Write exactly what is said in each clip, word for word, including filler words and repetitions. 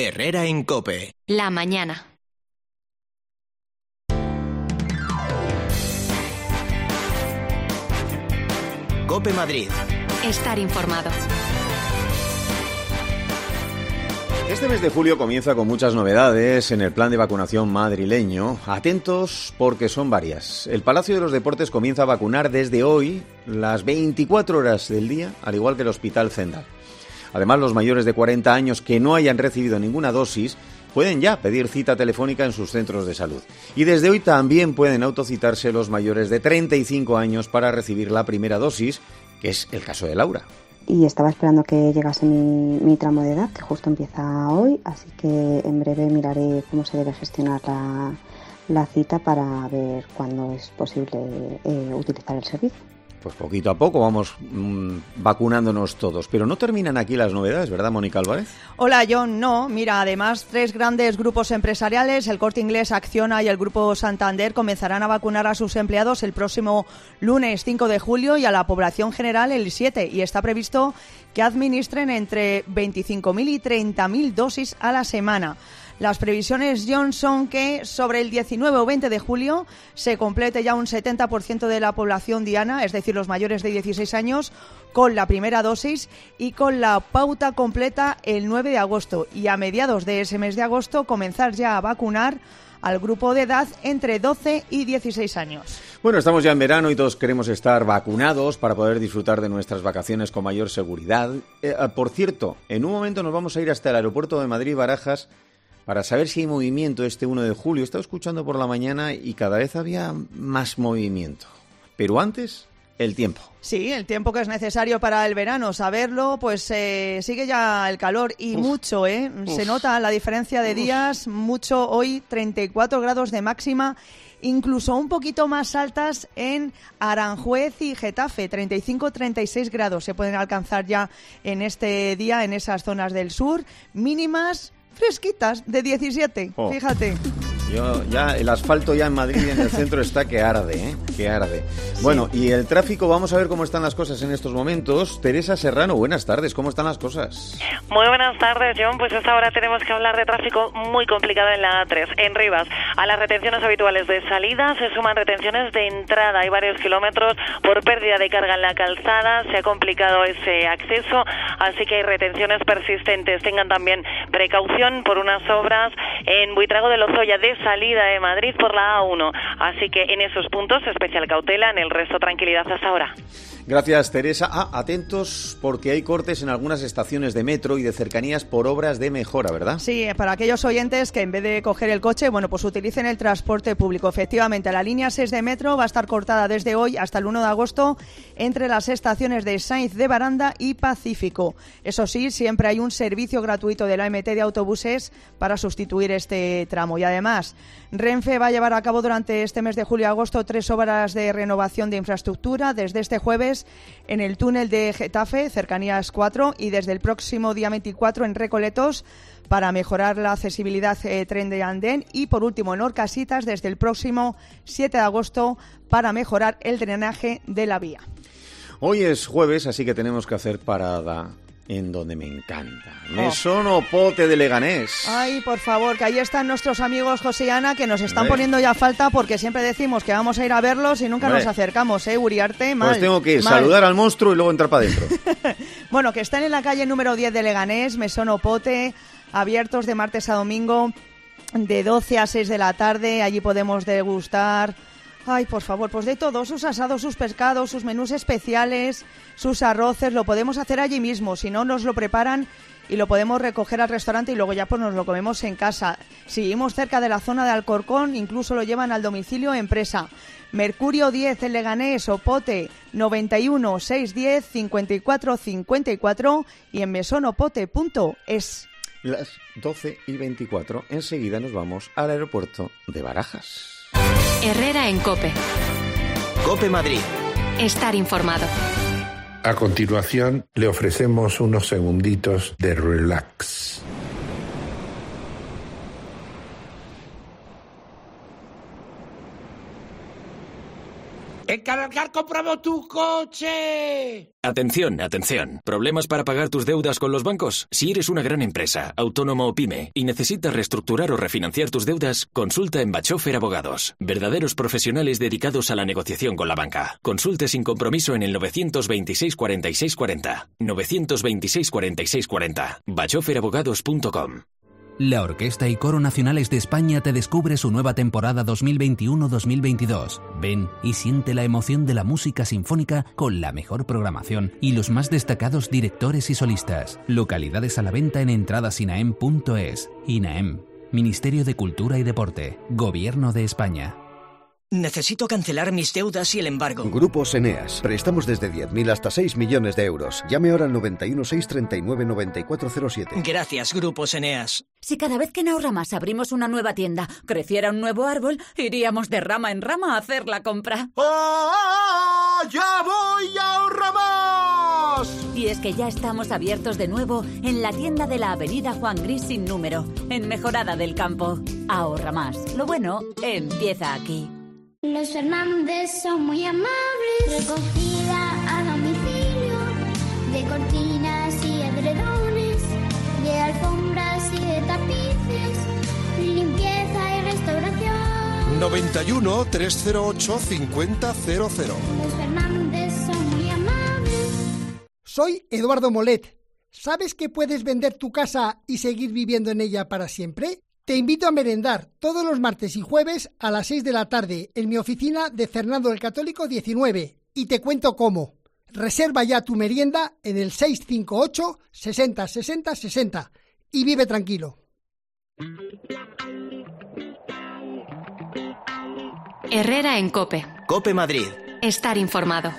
Herrera en COPE. La mañana. COPE Madrid. Estar informado. Este mes de julio comienza con muchas novedades en el plan de vacunación madrileño. Atentos porque son varias. El Palacio de los Deportes comienza a vacunar desde hoy las veinticuatro horas del día, al igual que el Hospital Zendal. Además, los mayores de cuarenta años que no hayan recibido ninguna dosis pueden ya pedir cita telefónica en sus centros de salud. Y desde hoy también pueden autocitarse los mayores de treinta y cinco años para recibir la primera dosis, que es el caso de Laura. Y estaba esperando que llegase mi, mi tramo de edad, que justo empieza hoy, así que en breve miraré cómo se debe gestionar la, la cita para ver cuándo es posible eh, utilizar el servicio. Pues poquito a poco vamos mmm, vacunándonos todos. Pero no terminan aquí las novedades, ¿verdad, Mónica Álvarez? Hola, John. No, mira, además tres grandes grupos empresariales, el Corte Inglés, Acciona y el Grupo Santander, comenzarán a vacunar a sus empleados el próximo lunes cinco de julio y a la población general el siete. Y está previsto que administren entre veinticinco mil y treinta mil dosis a la semana. Las previsiones, John, son que sobre el diecinueve o veinte de julio se complete ya un setenta por ciento de la población diana, es decir, los mayores de dieciséis años, con la primera dosis y con la pauta completa el nueve de agosto. Y a mediados de ese mes de agosto comenzar ya a vacunar al grupo de edad entre doce y dieciséis años. Bueno, estamos ya en verano y todos queremos estar vacunados para poder disfrutar de nuestras vacaciones con mayor seguridad. Eh, por cierto, en un momento nos vamos a ir hasta el aeropuerto de Madrid-Barajas para saber si hay movimiento este uno de julio. He estado escuchando por la mañana y cada vez había más movimiento. Pero antes, el tiempo. Sí, el tiempo que es necesario para el verano. Saberlo, pues eh, sigue ya el calor y Uf. mucho, ¿eh? Uf. Se nota la diferencia de días, Uf. mucho. Hoy treinta y cuatro grados de máxima, incluso un poquito más altas en Aranjuez y Getafe, treinta y cinco a treinta y seis grados se pueden alcanzar ya en este día en esas zonas del sur. Mínimas fresquitas de diecisiete, oh. Fíjate. Yo ya el asfalto ya en Madrid en el centro está que arde, ¿eh? Que arde. Sí. Bueno, y el tráfico, vamos a ver cómo están las cosas en estos momentos. Teresa Serrano, buenas tardes, ¿cómo están las cosas? Muy buenas tardes, John. Pues hasta ahora tenemos que hablar de tráfico muy complicado en la A tres, en Rivas. A las retenciones habituales de salida se suman retenciones de entrada. Hay varios kilómetros por pérdida de carga en la calzada. Se ha complicado ese acceso, así que hay retenciones persistentes. Tengan también precaución por unas obras en Buitrago de Lozoya de salida de Madrid por la A uno. Así que en esos puntos especial cautela, en el resto tranquilidad hasta ahora. Gracias, Teresa. Ah, atentos porque hay cortes en algunas estaciones de metro y de cercanías por obras de mejora, ¿verdad? Sí, para aquellos oyentes que en vez de coger el coche, bueno, pues utilicen el transporte público. Efectivamente, la línea seis de metro va a estar cortada desde hoy hasta el uno de agosto entre las estaciones de Sainz de Baranda y Pacífico. Eso sí, siempre hay un servicio gratuito de la A M T de autobuses para sustituir este tramo. Y además, Renfe va a llevar a cabo durante este mes de julio y agosto tres obras de renovación de infraestructura desde este jueves en el túnel de Getafe, cercanías cuatro, y desde el próximo día veinticuatro en Recoletos para mejorar la accesibilidad eh, tren de andén, y por último en Orcasitas desde el próximo siete de agosto para mejorar el drenaje de la vía. Hoy es jueves, así que tenemos que hacer parada en donde me encanta. Mesón Opote de Leganés. Ay, por favor, que ahí están nuestros amigos José y Ana, que nos están Hombre. poniendo ya falta porque siempre decimos que vamos a ir a verlos y nunca Hombre. nos acercamos, ¿eh, Uriarte? Mal. Pues tengo que mal. saludar al monstruo y luego entrar para adentro. Bueno, que están en la calle número diez de Leganés, Mesón Opote, abiertos de martes a domingo de doce a seis de la tarde. Allí podemos degustar... Ay, por favor, pues de todo, sus asados, sus pescados, sus menús especiales, sus arroces, lo podemos hacer allí mismo. Si no, nos lo preparan y lo podemos recoger al restaurante y luego ya pues nos lo comemos en casa. Si vivimos cerca de la zona de Alcorcón, incluso lo llevan al domicilio empresa. Mercurio diez en Leganés, Opote noventa y uno, seiscientos diez, cincuenta y cuatro cincuenta y cuatro y en mesonopote punto es. Las doce y veinticuatro, enseguida nos vamos al aeropuerto de Barajas. Herrera en COPE. COPE Madrid. Estar informado. A continuación, le ofrecemos unos segunditos de relax. ¡En Caralcar compramos tu coche! Atención, atención. ¿Problemas para pagar tus deudas con los bancos? Si eres una gran empresa, autónomo o pyme y necesitas reestructurar o refinanciar tus deudas, consulta en Bachofer Abogados. Verdaderos profesionales dedicados a la negociación con la banca. Consulte sin compromiso en el novecientos veintiséis cuarenta y seis cuarenta. novecientos veintiséis cuarenta y seis cuarenta. bachofer abogados punto com. La Orquesta y Coro Nacionales de España te descubre su nueva temporada dos mil veintiuno dos mil veintidós. Ven y siente la emoción de la música sinfónica con la mejor programación y los más destacados directores y solistas. Localidades a la venta en entradas inaem punto es. INAEM, Ministerio de Cultura y Deporte, Gobierno de España. Necesito cancelar mis deudas y el embargo. Grupos Eneas. Prestamos desde diez mil hasta seis millones de euros. Llame ahora al noventa y uno seis treinta y nueve noventa y cuatro cero siete. Gracias, Grupos Eneas. Si cada vez que en Ahorramás abrimos una nueva tienda, creciera un nuevo árbol, iríamos de rama en rama a hacer la compra. ¡Ah! ¡Ya voy a Ahorramás! Y es que ya estamos abiertos de nuevo en la tienda de la avenida Juan Gris sin número, en Mejorada del Campo. Ahorramás. Lo bueno empieza aquí. Los Fernández son muy amables, recogida a domicilio, de cortinas y edredones, de alfombras y de tapices, limpieza y restauración. noventa y uno, trescientos ocho, cincuenta cero cero. Los Fernández son muy amables. Soy Eduardo Molet. ¿Sabes que puedes vender tu casa y seguir viviendo en ella para siempre? Te invito a merendar todos los martes y jueves a las seis de la tarde en mi oficina de Fernando el Católico diecinueve y te cuento cómo. Reserva ya tu merienda en el seis cinco ocho, sesenta, sesenta, sesenta y vive tranquilo. Herrera en COPE. COPE Madrid. Estar informado.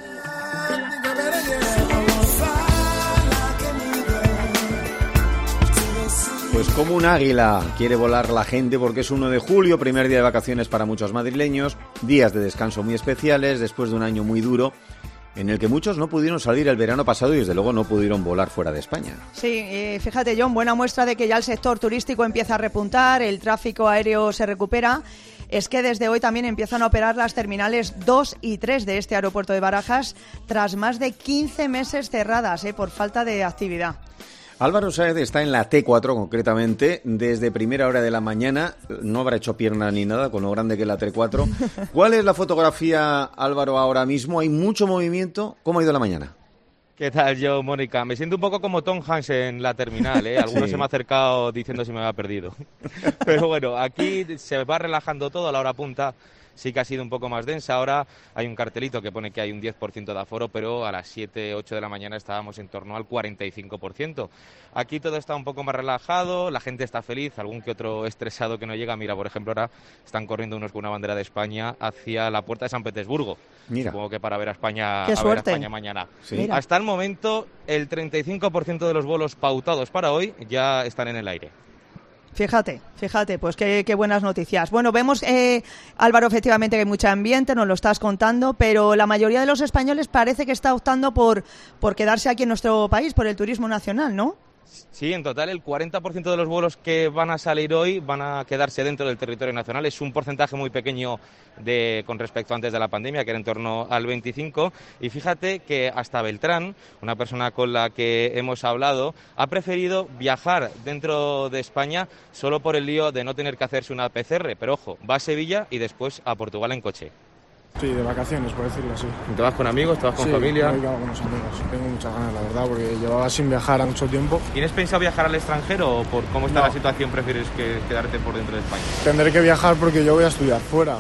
Pues como un águila quiere volar la gente porque es uno de julio, primer día de vacaciones para muchos madrileños, días de descanso muy especiales después de un año muy duro en el que muchos no pudieron salir el verano pasado y desde luego no pudieron volar fuera de España. Sí, eh, fíjate John, buena muestra de que ya el sector turístico empieza a repuntar, el tráfico aéreo se recupera. Es que desde hoy también empiezan a operar las terminales dos y tres de este aeropuerto de Barajas tras más de quince meses cerradas eh, por falta de actividad. Álvaro Sáez está en la T cuatro concretamente, desde primera hora de la mañana, no habrá hecho pierna ni nada con lo grande que es la T cuatro. ¿Cuál es la fotografía, Álvaro, ahora mismo? ¿Hay mucho movimiento? ¿Cómo ha ido la mañana? ¿Qué tal, yo, Mónica? Me siento un poco como Tom Hanks en la terminal, ¿eh? Algunos sí. Se me ha acercado diciendo si me había perdido. Pero bueno, aquí se va relajando todo a la hora punta. Sí que ha sido un poco más densa. Ahora hay un cartelito que pone que hay un diez por ciento de aforo, pero a las siete, ocho de la mañana estábamos en torno al cuarenta y cinco por ciento. Aquí todo está un poco más relajado, la gente está feliz, algún que otro estresado que no llega. Mira, por ejemplo, ahora están corriendo unos con una bandera de España hacia la puerta de San Petersburgo. Mira. Supongo que para ver a España, Qué a suerte. ver a España mañana. Sí. Hasta el momento, el treinta y cinco por ciento de los vuelos pautados para hoy ya están en el aire. Fíjate, fíjate, pues qué, qué buenas noticias. Bueno, vemos, eh, Álvaro, efectivamente que hay mucho ambiente, nos lo estás contando, pero la mayoría de los españoles parece que está optando por, por quedarse aquí en nuestro país, por el turismo nacional, ¿no? Sí, en total el cuarenta por ciento de los vuelos que van a salir hoy van a quedarse dentro del territorio nacional. Es un porcentaje muy pequeño de, con respecto a antes de la pandemia, que era en torno al veinticinco por ciento. Y fíjate que hasta Beltrán, una persona con la que hemos hablado, ha preferido viajar dentro de España solo por el lío de no tener que hacerse una P C R. Pero ojo, va a Sevilla y después a Portugal en coche. Sí, de vacaciones, por decirlo así. ¿Te vas con amigos? ¿Te vas con sí, familia? Sí, voy con algunos amigos. Tengo muchas ganas, la verdad, porque llevaba sin viajar a mucho tiempo. ¿Tienes pensado viajar al extranjero o por cómo está no. la situación prefieres que quedarte por dentro de España? Tendré que viajar porque yo voy a estudiar fuera.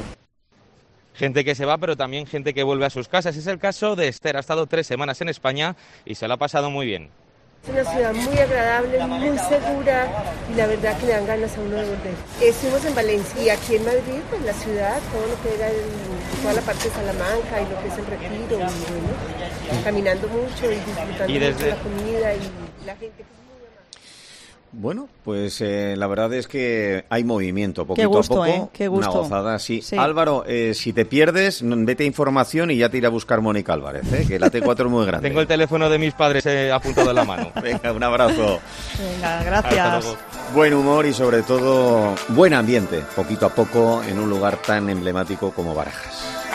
Gente que se va, pero también gente que vuelve a sus casas. Es el caso de Esther. Ha estado tres semanas en España y se lo ha pasado muy bien. Es una ciudad muy agradable, muy segura y la verdad que le dan ganas a uno de volver. Estuvimos en Valencia y aquí en Madrid, pues la ciudad, todo lo que era el, toda la parte de Salamanca y lo que es el Retiro, y, bueno, caminando mucho y disfrutando y desde... mucho la comida y la gente. Bueno, pues eh, la verdad es que hay movimiento, poquito Qué gusto, a poco, ¿eh? Qué gusto. Una gozada, sí. sí. Álvaro, eh, si te pierdes, vete a información y ya te irá a buscar Mónica Álvarez, ¿eh? Que la T cuatro es muy grande. Tengo el teléfono de mis padres eh, apuntado en la mano. Venga, un abrazo. Venga, gracias. Buen humor y sobre todo buen ambiente, poquito a poco, en un lugar tan emblemático como Barajas.